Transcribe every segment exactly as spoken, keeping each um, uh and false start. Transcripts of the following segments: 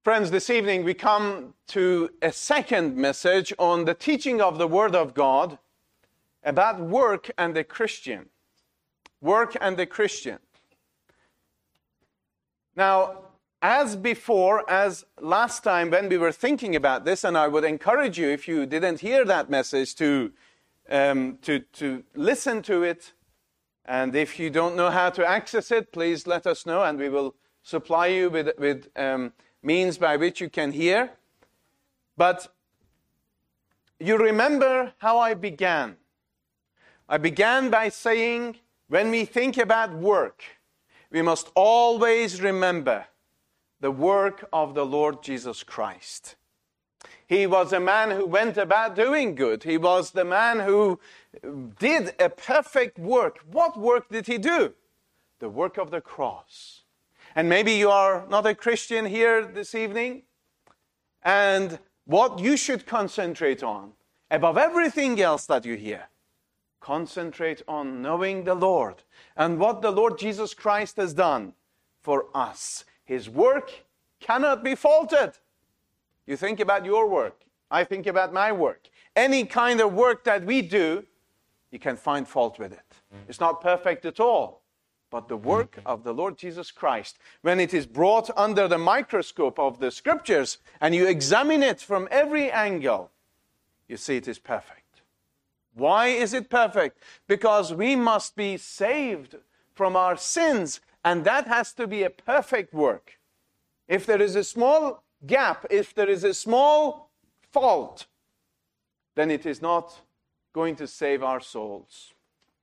Friends, this evening we come to a second message on the teaching of the Word of God about work and the Christian. Work and the Christian. Now, as before, as last time when we were thinking about this, and I would encourage you, if you didn't hear that message, to, um, to, to listen to it. And if you don't know how to access it, please let us know, and we will supply you with, with um, means by which you can hear. But you remember how I began. I began by saying, when we think about work, we must always remember the work of the Lord Jesus Christ. He was a man who went about doing good. He was the man who did a perfect work. What work did he do? The work of the cross. And maybe you are not a Christian here this evening. And what you should concentrate on, above everything else that you hear, concentrate on knowing the Lord and what the Lord Jesus Christ has done for us. His work cannot be faulted. You think about your work. I think about my work. Any kind of work that we do, you can find fault with it. It's not perfect at all. But the work of the Lord Jesus Christ, when it is brought under the microscope of the Scriptures and you examine it from every angle, you see it is perfect. Why is it perfect? Because we must be saved from our sins, and that has to be a perfect work. If there is a small gap, if there is a small fault, then it is not going to save our souls.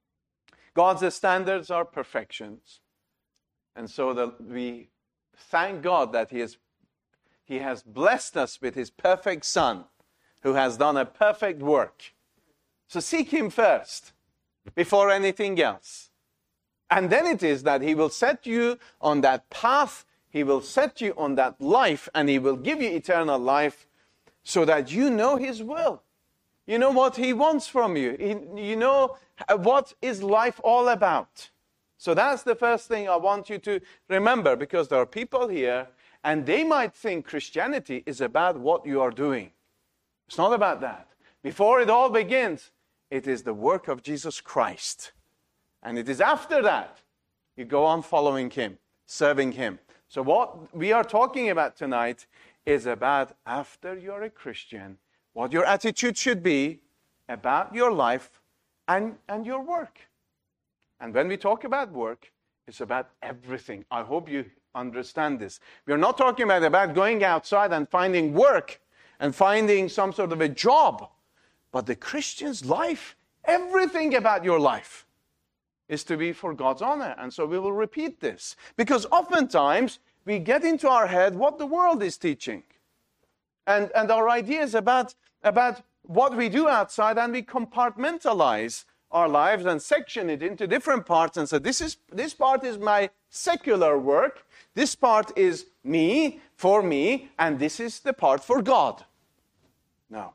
God's standards are perfections. And so that we thank God that he, is, he has blessed us with His perfect Son, who has done a perfect work. So seek Him first, before anything else. And then it is that He will set you on that path, He will set you on that life, and He will give you eternal life so that you know His will. You know what He wants from you. You know what is life all about. So that's the first thing I want you to remember, because there are people here and they might think Christianity is about what you are doing. It's not about that. Before it all begins, it is the work of Jesus Christ. And it is after that you go on following Him, serving Him. So what we are talking about tonight is about, after you're a Christian, what your attitude should be about your life and, and your work. And when we talk about work, it's about everything. I hope you understand this. We're not talking about, about going outside and finding work and finding some sort of a job. But the Christian's life, everything about your life, is to be for God's honor. And so we will repeat this. Because oftentimes we get into our head what the world is teaching. And, and our ideas about, about what we do outside, and we compartmentalize our lives and section it into different parts and say, this is this part is my secular work, this part is me, for me, and this is the part for God. No.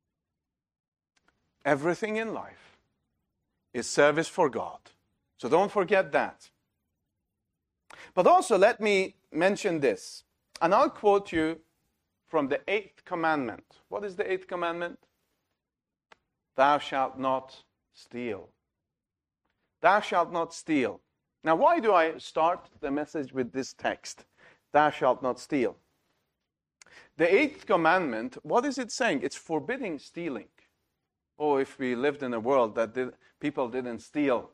Everything in life is service for God. So don't forget that. But also let me mention this, and I'll quote you from the eighth commandment. What is the eighth commandment? Thou shalt not steal. Thou shalt not steal. Now, why do I start the message with this text? Thou shalt not steal. The eighth commandment, what is it saying? It's forbidding stealing. Oh, if we lived in a world that did, people didn't steal.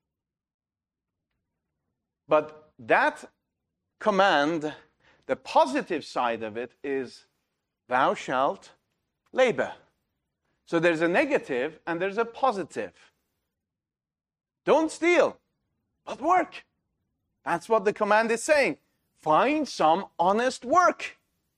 But that command, the positive side of it is, thou shalt labor. So there's a negative and there's a positive. Don't steal, but work. That's what the command is saying. Find some honest work.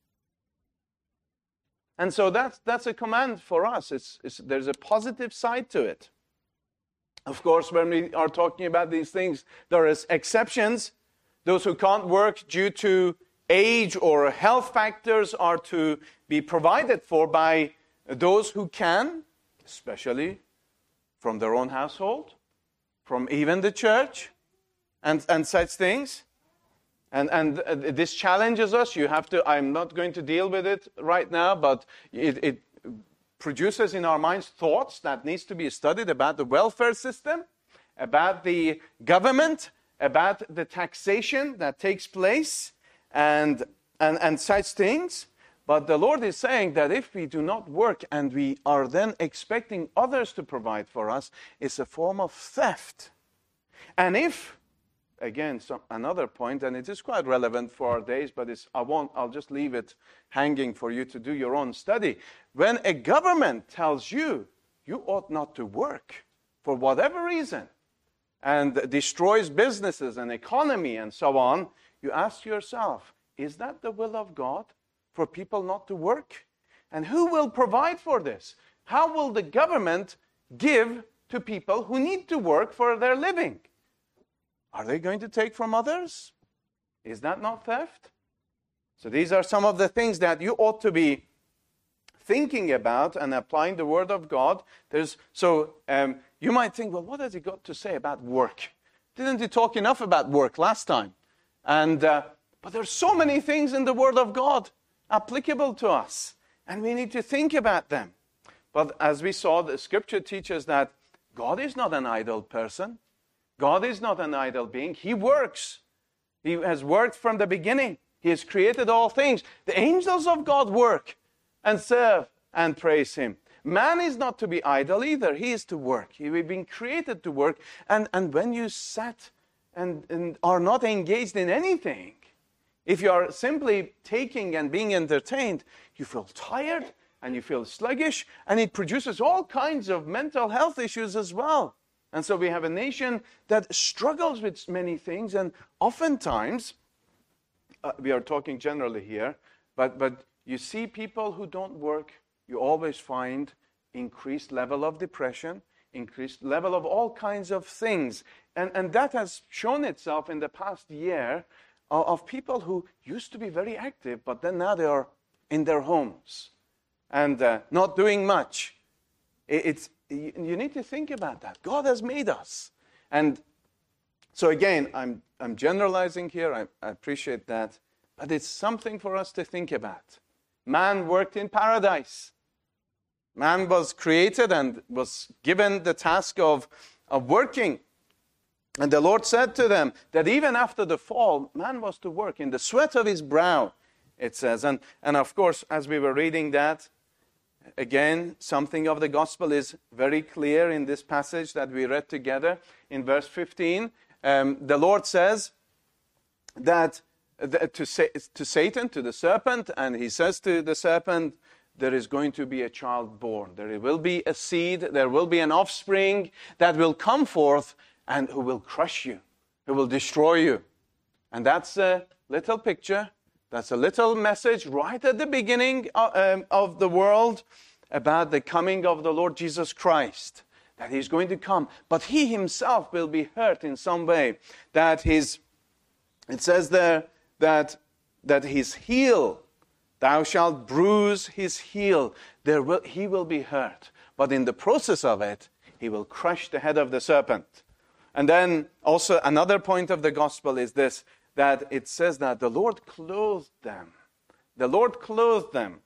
And so that's, that's a command for us. It's, it's, there's a positive side to it. Of course, when we are talking about these things, there is exceptions. Those who can't work due to age or health factors are to be provided for by those who can, especially from their own household, from even the church, and, and such things. And, and uh, this challenges us. You have to, I'm not going to deal with it right now, but it, it produces in our minds thoughts that needs to be studied about the welfare system, about the government, about the taxation that takes place, and, and, and such things. But the Lord is saying that if we do not work and we are then expecting others to provide for us, it's a form of theft. And if, again, some, another point, and it is quite relevant for our days, but it's, I won't, I'll just leave it hanging for you to do your own study. When a government tells you, you ought not to work for whatever reason, and destroys businesses and economy and so on, you ask yourself, is that the will of God for people not to work? And who will provide for this? How will the government give to people who need to work for their living? Are they going to take from others? Is that not theft? So these are some of the things that you ought to be thinking about and applying the Word of God. There's, so um, you might think, well, what has he got to say about work? Didn't he talk enough about work last time? And uh, but there's so many things in the Word of God applicable to us, and we need to think about them. But as we saw, the Scripture teaches that God is not an idle person. God is not an idle being. He works. He has worked from the beginning. He has created all things. The angels of God work and serve and praise Him. Man is not to be idle either. He is to work. We've been created to work. And, and when you sat and, and are not engaged in anything, if you are simply taking and being entertained, you feel tired and you feel sluggish, and it produces all kinds of mental health issues as well. And so we have a nation that struggles with many things, and oftentimes, uh, we are talking generally here, but, but you see people who don't work, you always find increased level of depression, increased level of all kinds of things. And, and that has shown itself in the past year of, of people who used to be very active, but then now they are in their homes and uh, not doing much. It, it's You need to think about that. God has made us. And so again, I'm, I'm generalizing here. I, I appreciate that. But it's something for us to think about. Man worked in paradise. Man was created and was given the task of, of working. And the Lord said to them that even after the fall, man was to work in the sweat of his brow, it says. And, and of course, as we were reading that, again, something of the gospel is very clear in this passage that we read together in verse fifteen. Um, the Lord says that the, to, say, to Satan, to the serpent, and he says to the serpent, there is going to be a child born. There will be a seed, there will be an offspring that will come forth and who will crush you, who will destroy you. And that's a little picture. That's a little message right at the beginning of, um, of the world about the coming of the Lord Jesus Christ, that He's going to come. But He Himself will be hurt in some way. That His, it says there that, that His heel, thou shalt bruise His heel. There will, He will be hurt. But in the process of it, He will crush the head of the serpent. And then also another point of the gospel is this, that it says that the Lord clothed them. The Lord clothed them.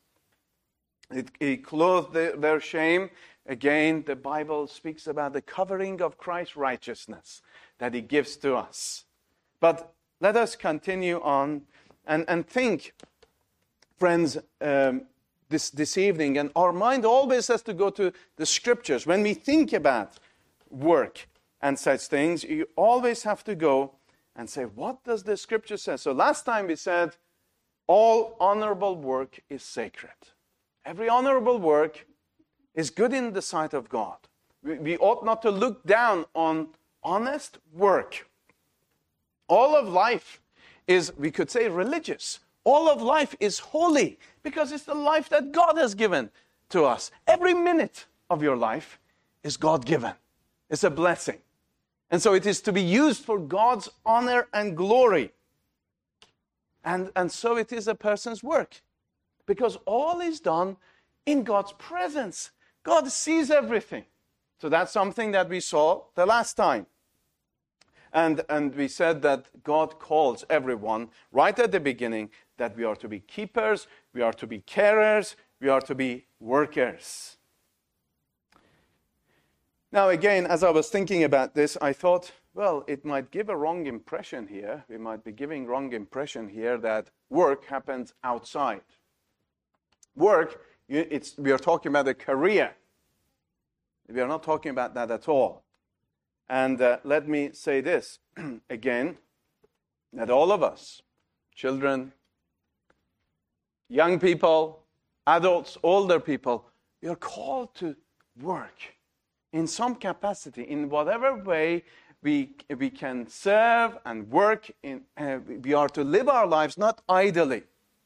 It, he clothed the, their shame. Again, the Bible speaks about the covering of Christ's righteousness that He gives to us. But let us continue on and, and think, friends, um, this, this evening. And our mind always has to go to the Scriptures. When we think about work and such things, you always have to go and say, what does the Scripture say? So last time we said, all honorable work is sacred. Every honorable work is good in the sight of God. We, we ought not to look down on honest work. All of life is, we could say, religious. All of life is holy because it's the life that God has given to us. Every minute of your life is God-given. It's a blessing. And so it is to be used for God's honor and glory. And, and so it is a person's work. Because all is done in God's presence. God sees everything. So that's something that we saw the last time. And, and we said that God calls everyone right at the beginning that we are to be keepers, we are to be carers, we are to be workers. Now again, as I was thinking about this, I thought, well, it might give a wrong impression here. We might be giving wrong impression here that work happens outside. Work, it's, we are talking about a career. We are not talking about that at all. And uh, let me say this again, that all of us, children, young people, adults, older people, we are called to work in some capacity, in whatever way we, we can serve and work. In, uh, we are to live our lives not idly.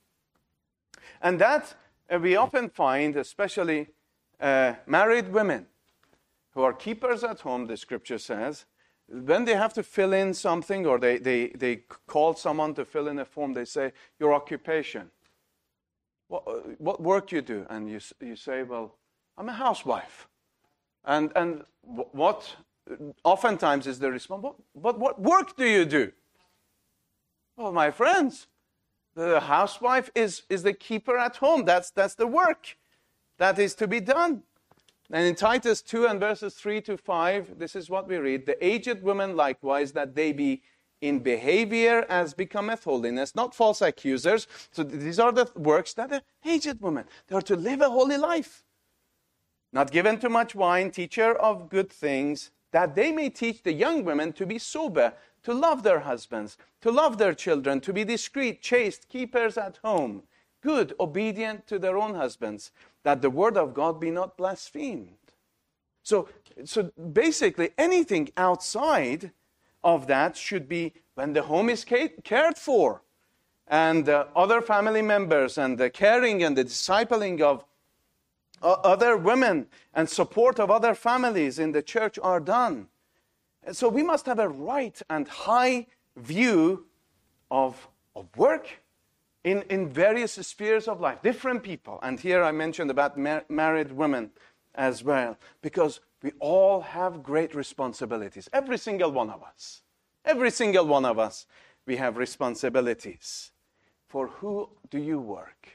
And that uh, we often find, especially uh, married women, who are keepers at home, the scripture says, when they have to fill in something or they, they, they call someone to fill in a form, they say, your occupation. What, what work you do? And you, you say, well, I'm a housewife. And, and what oftentimes is the response, what, what, what work do you do? Well, my friends, the housewife is, is the keeper at home. That's, that's the work that is to be done. And in Titus two and verses three to five, this is what we read. The aged women likewise, that they be in behavior as becometh holiness, not false accusers. So these are the works that the aged women, they are to live a holy life. Not given to much wine, teacher of good things, that they may teach the young women to be sober, to love their husbands, to love their children, to be discreet, chaste, keepers at home, good, obedient to their own husbands, that the word of God be not blasphemed. So, so basically, anything outside of that should be when the home is cared for, and uh, other family members, and the caring and the discipling of other women and support of other families in the church are done. And so we must have a right and high view of, of work in, in various spheres of life, different people. And here I mentioned about mar- married women as well, because we all have great responsibilities. Every single one of us. Every single one of us, we have responsibilities. For who do you work?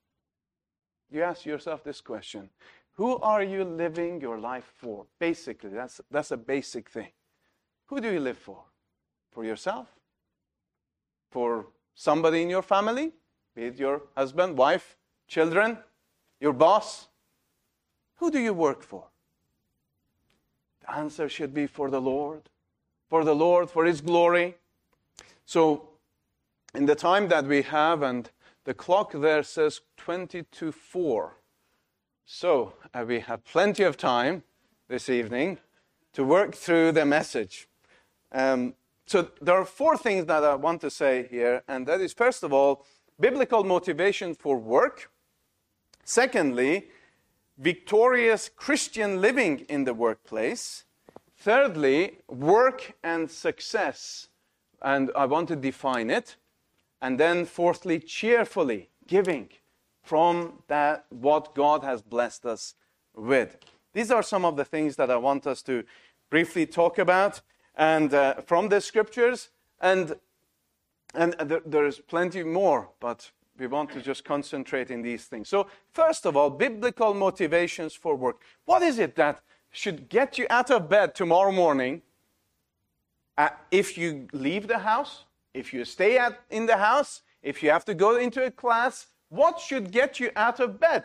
You ask yourself this question. Who are you living your life for? Basically, that's, that's a basic thing. Who do you live for? For yourself? For somebody in your family? Be it your husband, wife, children, your boss? Who do you work for? The answer should be for the Lord. For the Lord, for His glory. So, in the time that we have, and the clock there says twenty to four. So, uh, we have plenty of time this evening to work through the message. Um, so, there are four things that I want to say here, and that is, first of all, biblical motivation for work. Secondly, victorious Christian living in the workplace. Thirdly, work and success, and I want to define it. And then fourthly, cheerfully giving from that what God has blessed us with. These are some of the things that I want us to briefly talk about, and uh, from the scriptures, and and there, there's plenty more, but we want to just concentrate in these things. So first of all, biblical motivations for work. What is it that should get you out of bed tomorrow morning uh, if you leave the house? If you stay at, in the house, if you have to go into a class, what should get you out of bed?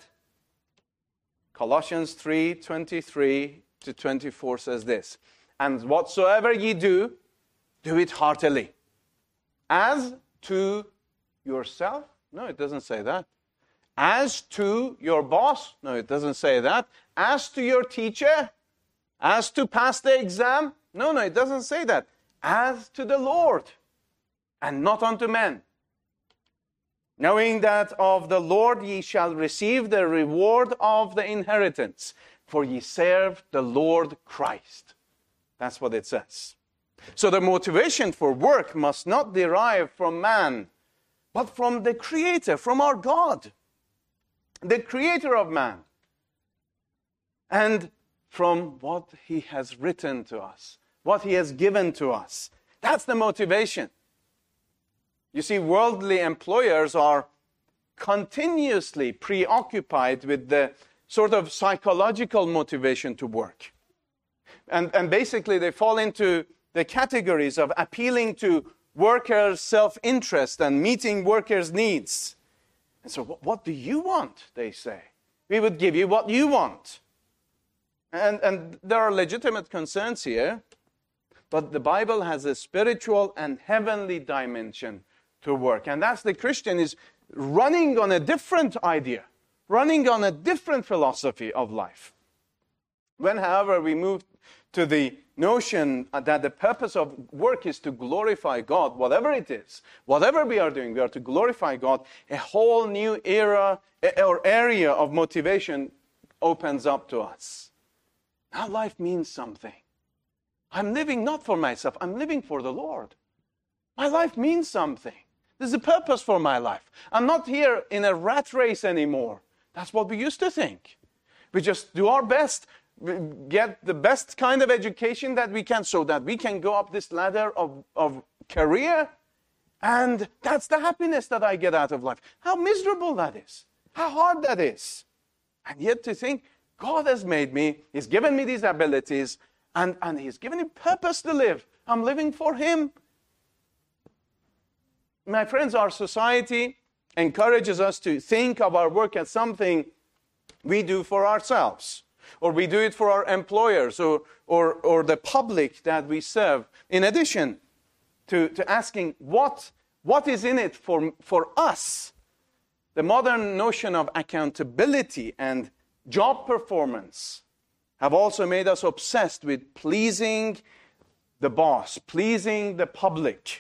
Colossians three, twenty-three to twenty-four says this, and whatsoever ye do, do it heartily. As to yourself? No, it doesn't say that. As to your boss? No, it doesn't say that. As to your teacher? As to pass the exam? No, no, it doesn't say that. As to the Lord, and not unto men. Knowing that of the Lord ye shall receive the reward of the inheritance, for ye serve the Lord Christ. That's what it says. So the motivation for work must not derive from man, but from the Creator, from our God, the Creator of man, and from what He has written to us, what He has given to us. That's the motivation. You see, worldly employers are continuously preoccupied with the sort of psychological motivation to work. And, and basically they fall into the categories of appealing to workers' self-interest and meeting workers' needs. And so, what, what do you want, they say? We would give you what you want. And, and there are legitimate concerns here, but the Bible has a spiritual and heavenly dimension to work. And that's the Christian is running on a different idea, running on a different philosophy of life. When, however, we move to the notion that the purpose of work is to glorify God, whatever it is, whatever we are doing, we are to glorify God, a whole new era or area of motivation opens up to us. Now life means something. I'm living not for myself, I'm living for the Lord. My life means something. There's a purpose for my life. I'm not here in a rat race anymore. That's what we used to think. We just do our best, get the best kind of education that we can so that we can go up this ladder of, of career. And that's the happiness that I get out of life. How miserable that is. How hard that is. And yet to think, God has made me, He's given me these abilities, and, and He's given me purpose to live. I'm living for Him. My friends, our society encourages us to think of our work as something we do for ourselves, or we do it for our employers, or, or, or the public that we serve, in addition to, to asking what, what is in it for, for us. The modern notion of accountability and job performance have also made us obsessed with pleasing the boss, pleasing the public.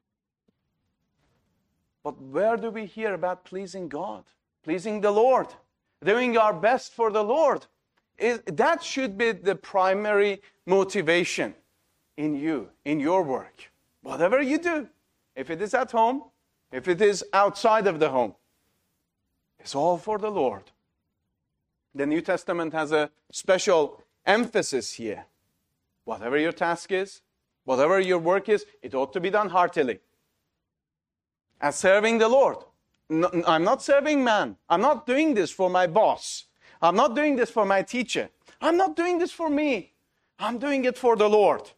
But where do we hear about pleasing God, pleasing the Lord, doing our best for the Lord? Is, that should be the primary motivation in you, in your work. Whatever you do, if it is at home, if it is outside of the home, it's all for the Lord. The New Testament has a special emphasis here. Whatever your task is, whatever your work is, it ought to be done heartily. As serving the Lord. No, I'm not serving man. I'm not doing this for my boss. I'm not doing this for my teacher. I'm not doing this for me. I'm doing it for the Lord.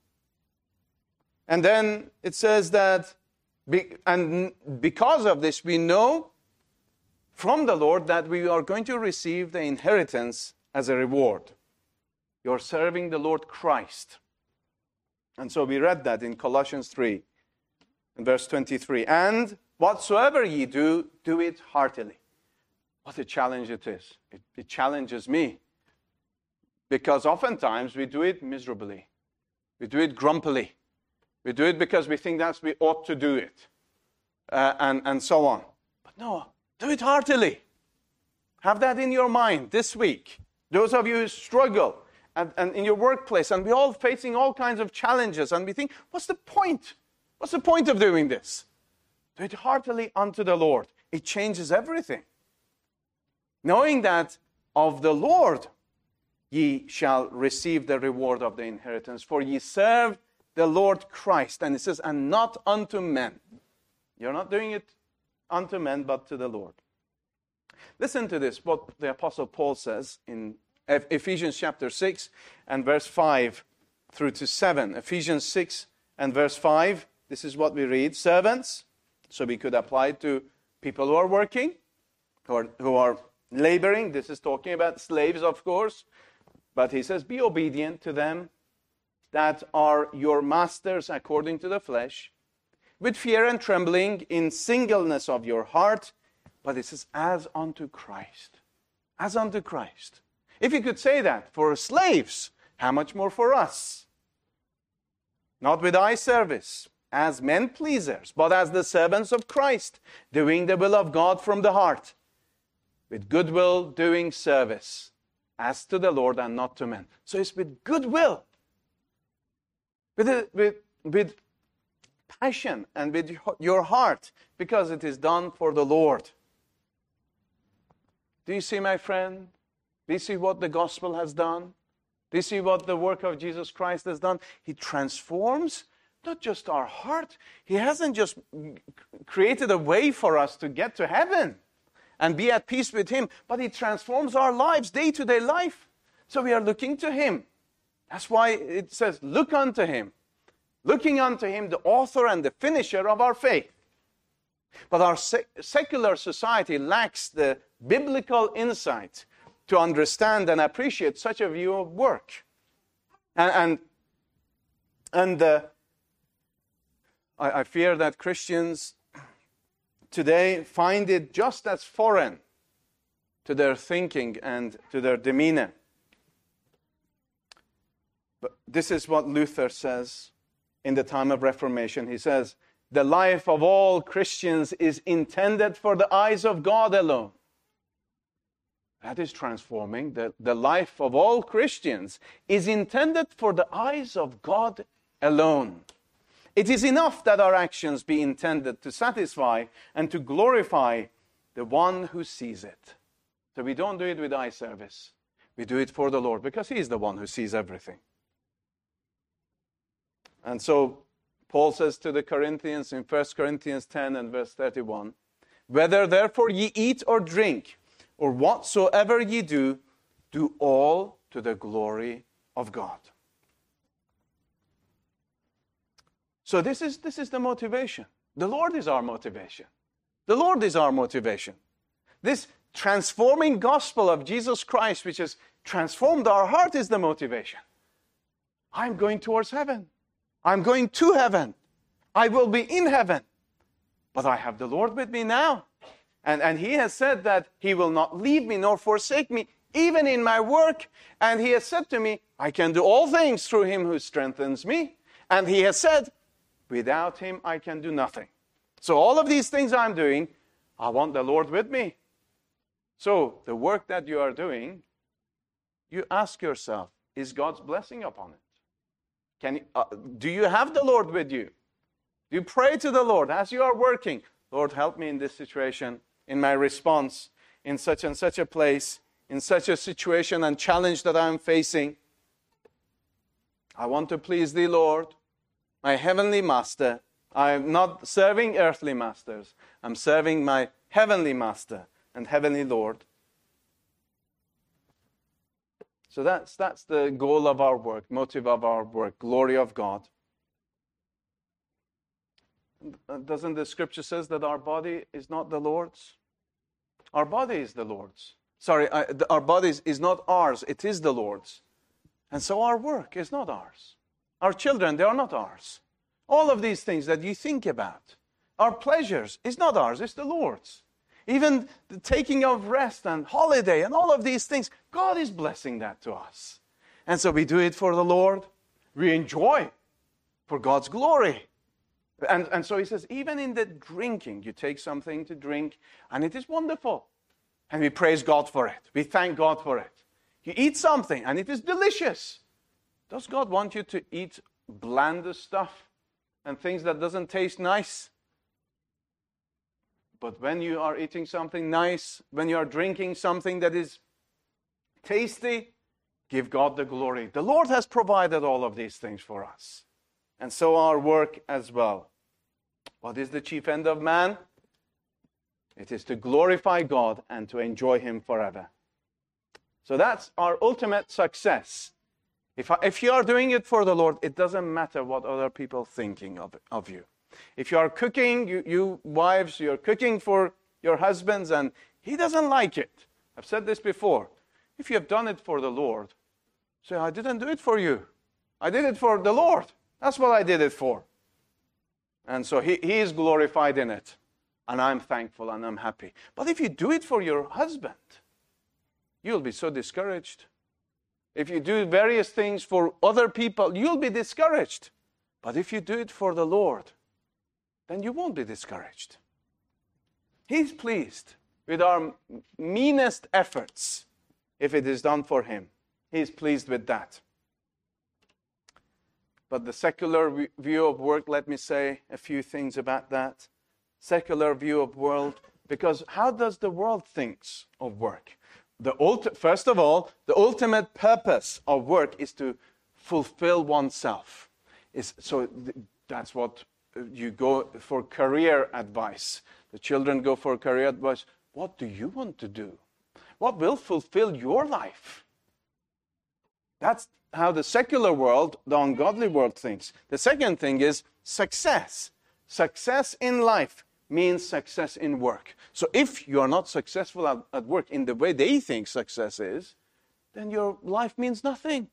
And then it says that, be, and because of this, we know from the Lord that we are going to receive the inheritance as a reward. You're serving the Lord Christ. And so we read that in Colossians three, in verse twenty-three. And whatsoever ye do, do it heartily. What a challenge it is. It, it challenges me. Because oftentimes we do it miserably. We do it grumpily. We do it because we think that's we ought to do it. Uh, and, and so on. But no, do it heartily. Have that in your mind this week. Those of you who struggle and, and in your workplace, and we're all facing all kinds of challenges, and we think, what's the point? What's the point of doing this? Do it heartily unto the Lord. It changes everything. Knowing that of the Lord ye shall receive the reward of the inheritance, for ye serve the Lord Christ. And it says, and not unto men. You're not doing it unto men, but to the Lord. Listen to this, what the Apostle Paul says in Ephesians chapter six and verse five through to seven. Ephesians six and verse five, this is what we read. Servants, so we could apply it to people who are working, who are, who are laboring. This is talking about slaves, of course. But he says, be obedient to them that are your masters according to the flesh, with fear and trembling, in singleness of your heart. But it says, as unto Christ. As unto Christ. If you could say that for slaves, how much more for us? Not with eye service, as men pleasers, but as the servants of Christ, doing the will of God from the heart, with goodwill doing service, as to the Lord and not to men. So it's with goodwill, with, with, with passion and with your heart, because it is done for the Lord. Do you see, my friend? Do you see what the gospel has done? Do you see what the work of Jesus Christ has done? He transforms not just our heart. He hasn't just created a way for us to get to heaven and be at peace with Him, but He transforms our lives, day-to-day life. So we are looking to Him. That's why it says, look unto Him. Looking unto Him, the author and the finisher of our faith. But our sec- secular society lacks the biblical insight to understand and appreciate such a view of work. And, and, and uh, I, I fear that Christians today find it just as foreign to their thinking and to their demeanor. But this is what Luther says in the time of Reformation. He says, the life of all Christians is intended for the eyes of God alone. That is transforming. The, the life of all Christians is intended for the eyes of God alone. It is enough that our actions be intended to satisfy and to glorify the one who sees it. So we don't do it with eye service. We do it for the Lord because He is the one who sees everything. And so Paul says to the Corinthians in First Corinthians ten and verse thirty-one, whether therefore ye eat or drink, or whatsoever ye do, do all to the glory of God. So this is, this is the motivation. The Lord is our motivation. The Lord is our motivation. This transforming gospel of Jesus Christ, which has transformed our heart, is the motivation. I'm going towards heaven. I'm going to heaven. I will be in heaven. But I have the Lord with me now. And, and He has said that He will not leave me nor forsake me, even in my work. And He has said to me, I can do all things through Him who strengthens me. And He has said, without Him I can do nothing. So all of these things I'm doing, I want the Lord with me. So the work that you are doing, you ask yourself, is God's blessing upon it? Can, uh, do you have the Lord with you? Do you pray to the Lord as you are working? Lord, help me in this situation, in my response, in such and such a place, in such a situation and challenge that I'm facing. I want to please Thee, Lord, my heavenly Master. I'm not serving earthly masters. I'm serving my heavenly Master and heavenly Lord. So that's, that's the goal of our work, motive of our work, glory of God. Doesn't the scripture says that our body is not the Lord's? Our body is the Lord's. Sorry, I, the, our body is, is not ours, it is the Lord's. And so our work is not ours. Our children, they are not ours. All of these things that you think about, our pleasures, is not ours, it's the Lord's. Even the taking of rest and holiday and all of these things, God is blessing that to us. And so we do it for the Lord. We enjoy for God's glory. And, and so He says, even in the drinking, you take something to drink, and it is wonderful. And we praise God for it. We thank God for it. You eat something, and it is delicious. Does God want you to eat bland stuff and things that doesn't taste nice? But when you are eating something nice, when you are drinking something that is tasty, give God the glory. The Lord has provided all of these things for us. And so our work as well. What is the chief end of man? It is to glorify God and to enjoy Him forever. So that's our ultimate success. If, I, if you are doing it for the Lord, it doesn't matter what other people are thinking of, of you. If you are cooking, you, you wives, you're cooking for your husbands and he doesn't like it. I've said this before. If you have done it for the Lord, say, I didn't do it for you. I did it for the Lord. That's what I did it for. And so he, he is glorified in it. And I'm thankful and I'm happy. But if you do it for your husband, you'll be so discouraged. If you do various things for other people, you'll be discouraged. But if you do it for the Lord, then you won't be discouraged. He's pleased with our meanest efforts if it is done for Him. He's pleased with that. But the secular view of work, let me say a few things about that. Secular view of world, because how does the world think of work? The ulti- First of all, the ultimate purpose of work is to fulfill oneself. Is, so th- That's what you go for career advice. The children go for career advice. What do you want to do? What will fulfill your life? That's how the secular world, the ungodly world, thinks. The second thing is success. Success in life means success in work. So if you are not successful at, at work in the way they think success is, then your life means nothing.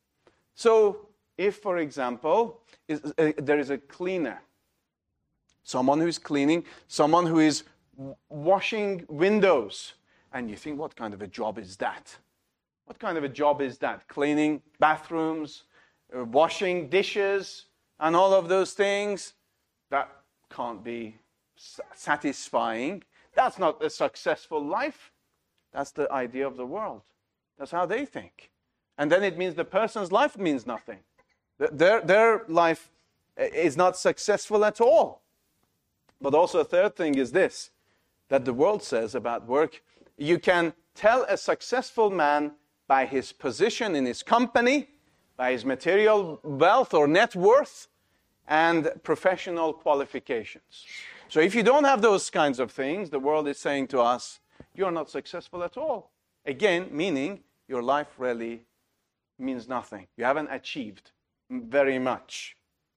So if, for example, is, uh, there is a cleaner, someone who is cleaning, someone who is washing windows, and you think, what kind of a job is that? What kind of a job is that? Cleaning bathrooms, uh, washing dishes, and all of those things? That can't be s- satisfying. That's not a successful life. That's the idea of the world. That's how they think. And then it means the person's life means nothing. Their, their life is not successful at all. But also a third thing is this, that the world says about work. You can tell a successful man by his position in his company, by his material wealth or net worth, and professional qualifications. So if you don't have those kinds of things, the world is saying to us, you're not successful at all. Again, meaning your life really means nothing. You haven't achieved very much.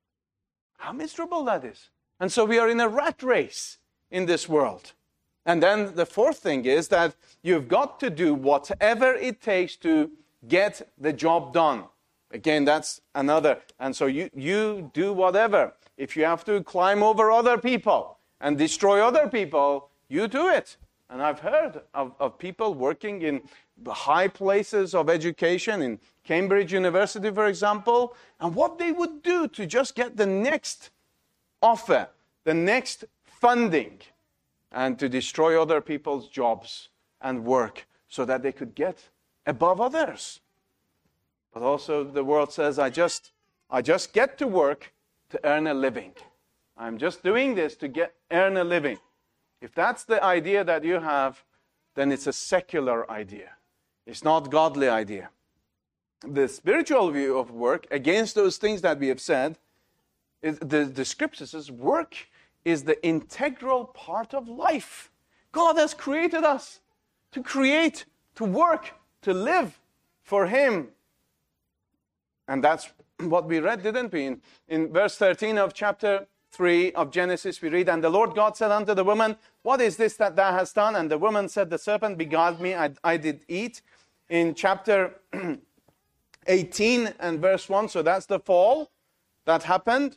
How miserable that is. And so we are in a rat race in this world. And then the fourth thing is that you've got to do whatever it takes to get the job done. Again, that's another. And so you, you do whatever. If you have to climb over other people and destroy other people, you do it. And I've heard of, of people working in high places of education, in Cambridge University, for example, and what they would do to just get the next offer, the next funding, and to destroy other people's jobs and work so that they could get above others. But also the world says, I just, I just get to work to earn a living. I'm just doing this to get earn a living. If that's the idea that you have, then it's a secular idea. It's not godly idea. The spiritual view of work, against those things that we have said, is the, the scripture says work is the integral part of life. God has created us to create, to work, to live for Him. And that's what we read, didn't we? In, in verse thirteen of chapter three of Genesis, we read, and the Lord God said unto the woman, what is this that thou hast done? And the woman said, the serpent beguiled me, I, I did eat. In chapter eighteen and verse one, so that's the fall that happened.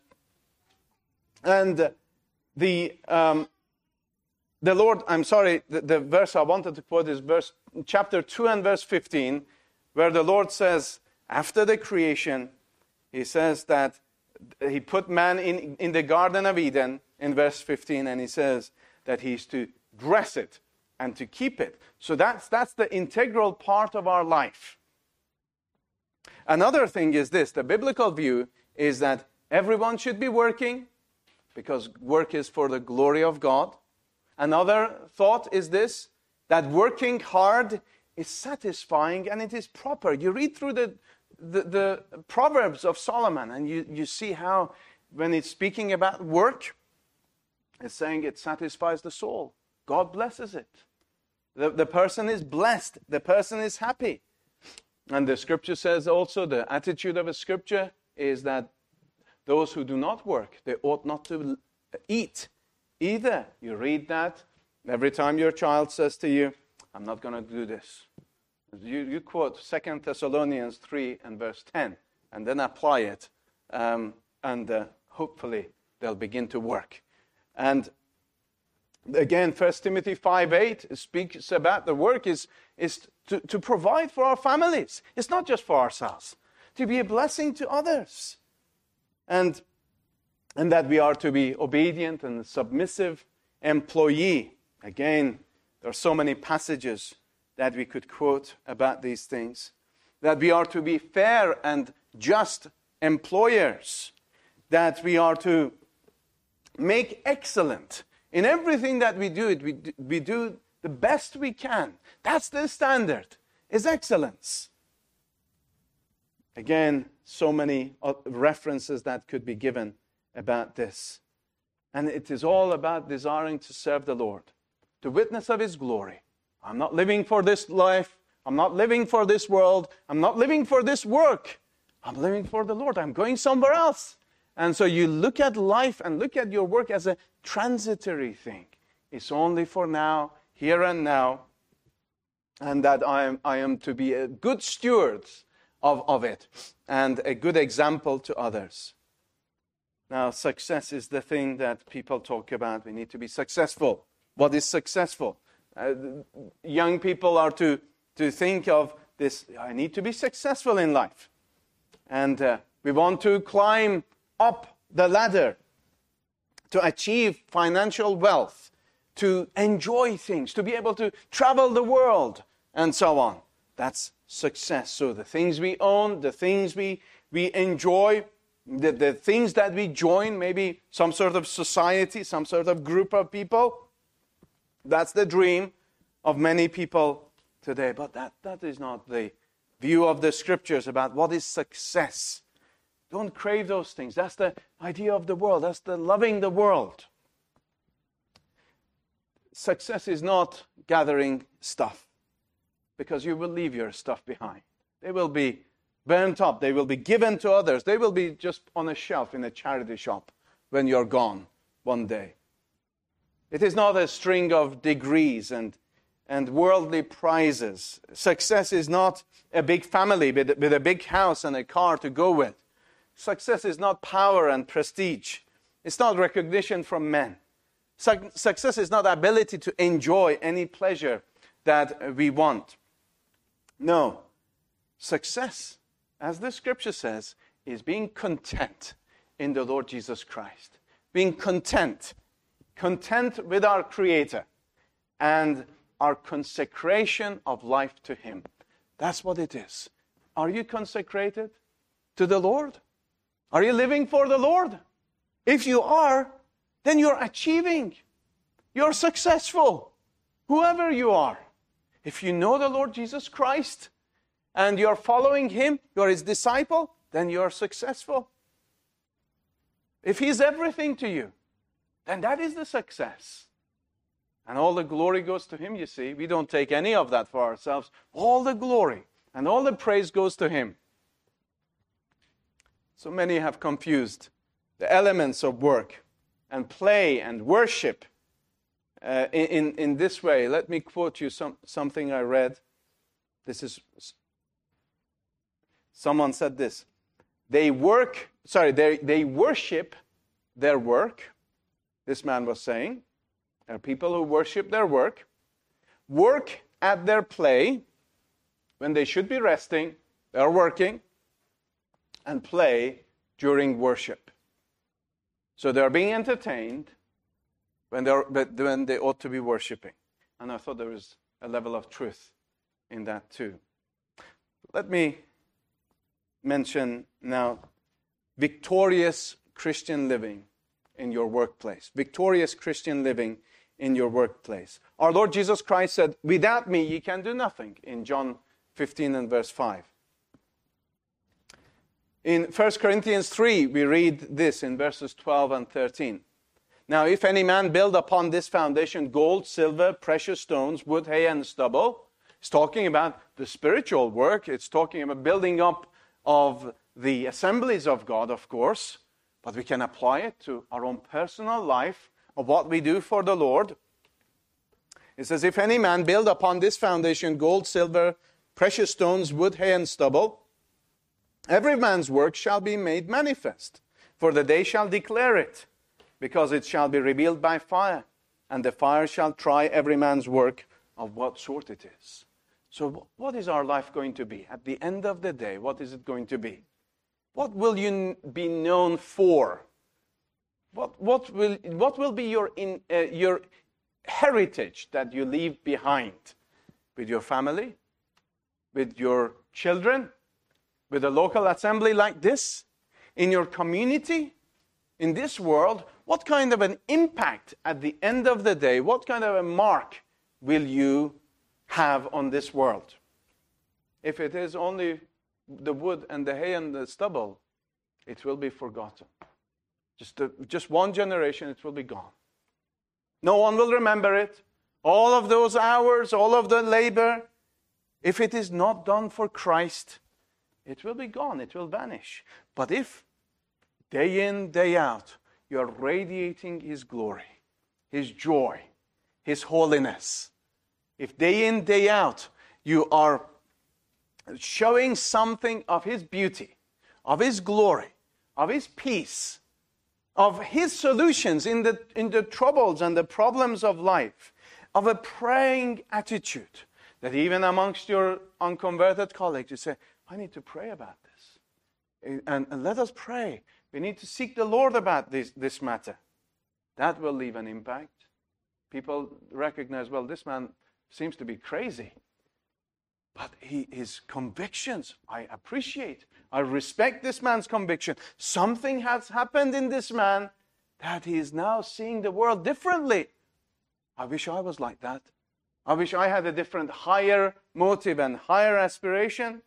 And the um, the Lord, I'm sorry, the, the verse I wanted to quote is verse chapter two and verse fifteen, where the Lord says, after the creation, He says that He put man in, in the Garden of Eden in verse fifteen, and He says that He's to dress it and to keep it. So that's, that's the integral part of our life. Another thing is this, the biblical view is that everyone should be working because work is for the glory of God. Another thought is this, that working hard is satisfying and it is proper. You read through the The, the Proverbs of Solomon, and you, you see how when it's speaking about work, it's saying it satisfies the soul. God blesses it. The, the person is blessed. The person is happy. And the scripture says also, the attitude of a scripture is that those who do not work, they ought not to eat either. You read that every time your child says to you, I'm not going to do this. You, you quote Second Thessalonians three and verse ten, and then apply it, um, and uh, hopefully they'll begin to work. And again, First Timothy five eight speaks about the work is, is to, to provide for our families. It's not just for ourselves, to be a blessing to others. And, and that we are to be obedient and submissive employee. Again, there are so many passages that we could quote about these things. That we are to be fair and just employers. That we are to make excellent. In everything that we do, we do, we do the best we can. That's the standard, is excellence. Again, so many references that could be given about this. And it is all about desiring to serve the Lord, to witness of His glory. I'm not living for this life. I'm not living for this world. I'm not living for this work. I'm living for the Lord. I'm going somewhere else. And so you look at life and look at your work as a transitory thing. It's only for now, here and now. And that I am, I am to be a good steward of, of it and a good example to others. Now, success is the thing that people talk about. We need to be successful. What is successful? Uh, young people are to, to think of this, I need to be successful in life. And uh, we want to climb up the ladder to achieve financial wealth, to enjoy things, to be able to travel the world, and so on. That's success. So the things we own, the things we, we enjoy, the, the things that we join, maybe some sort of society, some sort of group of people, that's the dream of many people today. But that, that is not the view of the Scriptures about what is success. Don't crave those things. That's the idea of the world. That's the loving the world. Success is not gathering stuff, because you will leave your stuff behind. They will be burnt up. They will be given to others. They will be just on a shelf in a charity shop when you're gone one day. It is not a string of degrees and, and worldly prizes. Success is not a big family with, with a big house and a car to go with. Success is not power and prestige. It's not recognition from men. Su- success is not ability to enjoy any pleasure that we want. No. Success, as the Scripture says, is being content in the Lord Jesus Christ. Being content. Content with our Creator and our consecration of life to Him. That's what it is. Are you consecrated to the Lord? Are you living for the Lord? If you are, then you're achieving. You're successful. Whoever you are. If you know the Lord Jesus Christ and you're following Him, you're His disciple, then you're successful. If He's everything to you, then that is the success. And all the glory goes to Him, you see. We don't take any of that for ourselves. All the glory and all the praise goes to Him. So many have confused the elements of work and play and worship uh, in, in this way. Let me quote you some, something I read. This is, someone said this. They work, sorry, they, they worship their work. This man was saying, there are people who worship their work, work at their play when they should be resting, they're working, and play during worship. So they're being entertained when, they're, when they ought to be worshiping. And I thought there was a level of truth in that too. Let me mention now victorious Christian living in your workplace. Victorious Christian living in your workplace. Our Lord Jesus Christ said, without me ye can do nothing, in John fifteen and verse five. In First Corinthians three, we read this in verses twelve and thirteen. Now, if any man build upon this foundation gold, silver, precious stones, wood, hay, and stubble, it's talking about the spiritual work. It's talking about building up of the assemblies of God, of course, but we can apply it to our own personal life of what we do for the Lord. It says, if any man build upon this foundation gold, silver, precious stones, wood, hay, and stubble, every man's work shall be made manifest, for the day shall declare it, because it shall be revealed by fire, and the fire shall try every man's work of what sort it is. So what is our life going to be? At the end of the day, what is it going to be? What will you be known for? What, what, will, what will be your, in, uh, your heritage that you leave behind? With your family? With your children? With a local assembly like this? In your community? In this world? What kind of an impact at the end of the day, what kind of a mark will you have on this world? If it is only the wood and the hay and the stubble, it will be forgotten. Just, a, just one generation, it will be gone. No one will remember it. All of those hours, all of the labor, if it is not done for Christ, it will be gone. It will vanish. But if day in, day out, you are radiating His glory, His joy, His holiness, if day in, day out, you are showing something of His beauty, of His glory, of His peace, of His solutions in the, in the troubles and the problems of life, of a praying attitude, that even amongst your unconverted colleagues, you say, I need to pray about this. And, and let us pray. We need to seek the Lord about this, this matter. That will leave an impact. People recognize, well, this man seems to be crazy. But he, his convictions, I appreciate. I respect this man's conviction. Something has happened in this man that he is now seeing the world differently. I wish I was like that. I wish I had a different, higher motive and higher aspiration.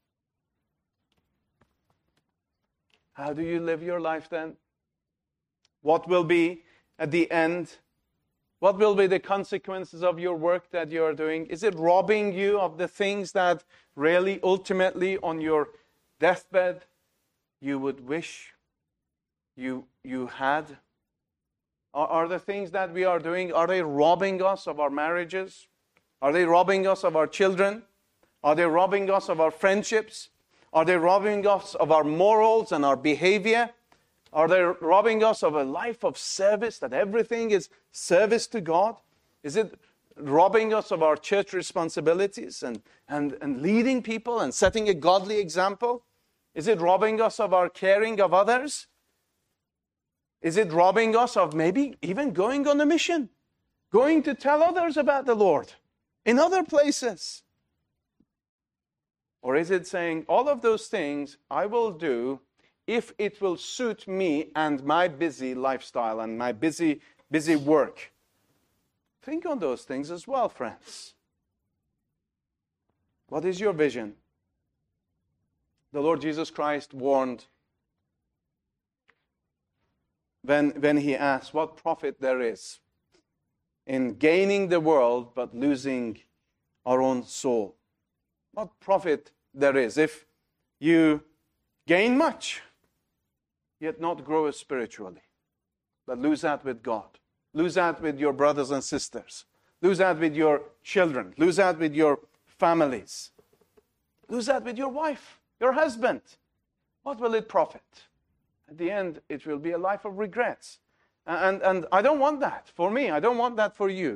How do you live your life then? What will be at the end? What will be the consequences of your work that you are doing? Is it robbing you of the things that really, ultimately, on your deathbed, you would wish you, you had? Are, are the things that we are doing, are they robbing us of our marriages? Are they robbing us of our children? Are they robbing us of our friendships? Are they robbing us of our morals and our behavior? Are they robbing us of a life of service, that everything is service to God? Is it robbing us of our church responsibilities and, and, and leading people and setting a godly example? Is it robbing us of our caring of others? Is it robbing us of maybe even going on a mission? Going to tell others about the Lord in other places? Or is it saying, all of those things I will do if it will suit me and my busy lifestyle and my busy, busy work? Think on those things as well, friends. What is your vision? The Lord Jesus Christ warned when, when He asked what profit there is in gaining the world but losing our own soul. What profit there is if you gain much, yet not grow spiritually, but lose out with God, lose out with your brothers and sisters, lose out with your children, lose out with your families, lose out with your wife, your husband. What will it profit? At the end, it will be a life of regrets. And, and I don't want that for me. I don't want that for you.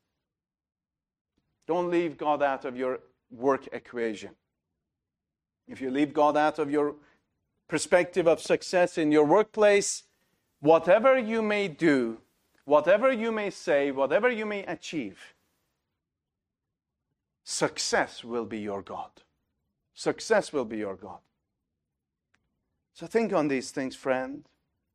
Don't leave God out of your work equation. If you leave God out of your perspective of success in your workplace, whatever you may do, whatever you may say, whatever you may achieve, success will be your God. Success will be your God. So think on these things, friend.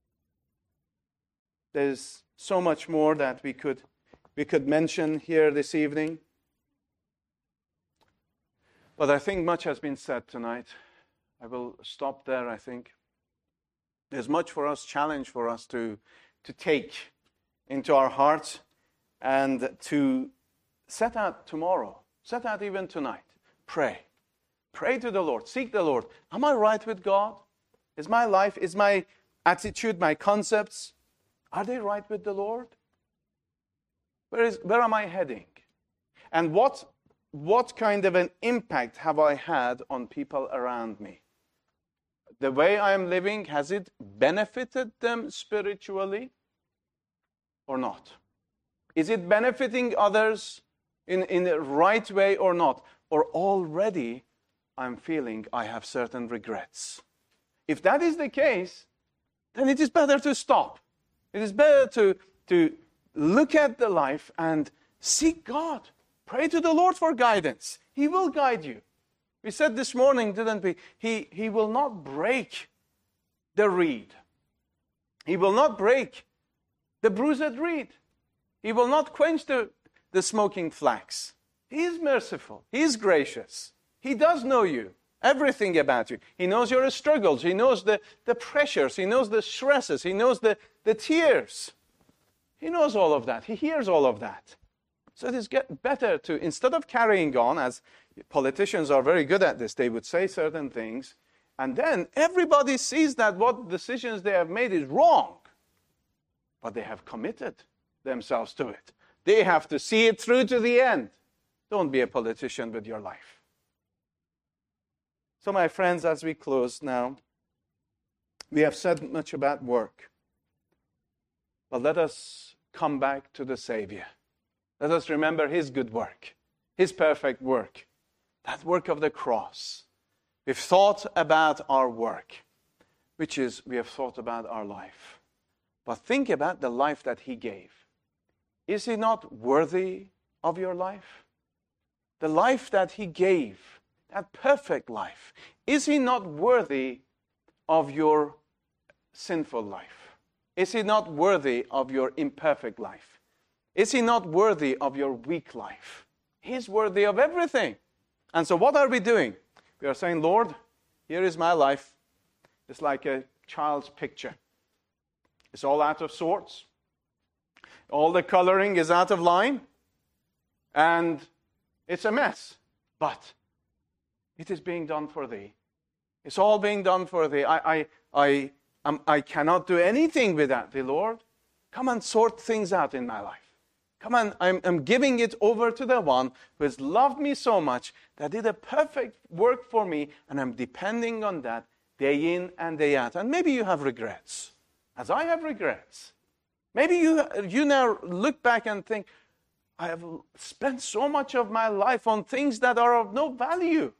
There's so much more that we could we could mention here this evening. But I think much has been said tonight. I will stop there, I think. There's much for us, challenge for us to, to take into our hearts and to set out tomorrow. Set out even tonight. Pray. Pray to the Lord. Seek the Lord. Am I right with God? Is my life, is my attitude, my concepts, are they right with the Lord? Where is, where am I heading? And what What kind of an impact have I had on people around me? The way I am living, has it benefited them spiritually or not? Is it benefiting others in, in the right way or not? Or already I'm feeling I have certain regrets? If that is the case, then it is better to stop. It is better to, to look at the life and seek God. Pray to the Lord for guidance. He will guide you. We said this morning, didn't we? He, he will not break the reed. He will not break the bruised reed. He will not quench the, the smoking flax. He is merciful. He is gracious. He does know you. everything about you. He knows your struggles. He knows the, the pressures. He knows the stresses. He knows the, the tears. He knows all of that. He hears all of that. So it is get better to, instead of carrying on, as politicians are very good at this, they would say certain things, and then everybody sees that what decisions they have made is wrong. But they have committed themselves to it. They have to see it through to the end. Don't be a politician with your life. So my friends, as we close now, we have said much about work. But let us come back to the Savior. Let us remember His good work, His perfect work, that work of the cross. We've thought about our work, which is we have thought about our life. But think about the life that He gave. Is He not worthy of your life? The life that He gave, that perfect life, is He not worthy of your sinful life? Is He not worthy of your imperfect life? Is He not worthy of your weak life? He's worthy of everything. And so what are we doing? We are saying, Lord, here is my life. It's like a child's picture. It's all out of sorts. All the coloring is out of line. And it's a mess. But it is being done for Thee. It's all being done for Thee. I, I, I, um, I cannot do anything without Thee, Lord. Come and sort things out in my life. Come on, I'm, I'm giving it over to the one who has loved me so much, that did a perfect work for me, and I'm depending on that day in and day out. And maybe you have regrets, as I have regrets. Maybe you, you now look back and think, I have spent so much of my life on things that are of no value.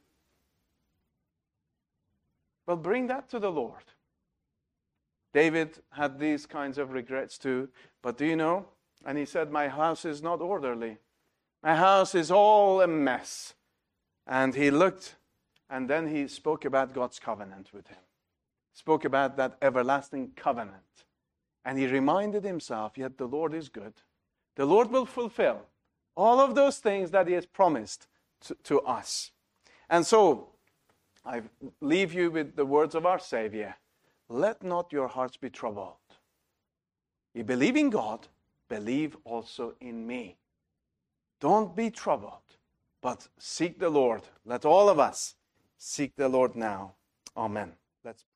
Well, bring that to the Lord. David had these kinds of regrets too, but do you know? And he said, my house is not orderly. My house is all a mess. And he looked, and then he spoke about God's covenant with him. Spoke about that everlasting covenant. And he reminded himself, yet the Lord is good. The Lord will fulfill all of those things that He has promised to, to us. And so, I leave you with the words of our Savior. Let not your hearts be troubled. You believe in God, believe also in me. Don't be troubled, but seek the Lord. Let all of us seek the Lord now. Amen. Let's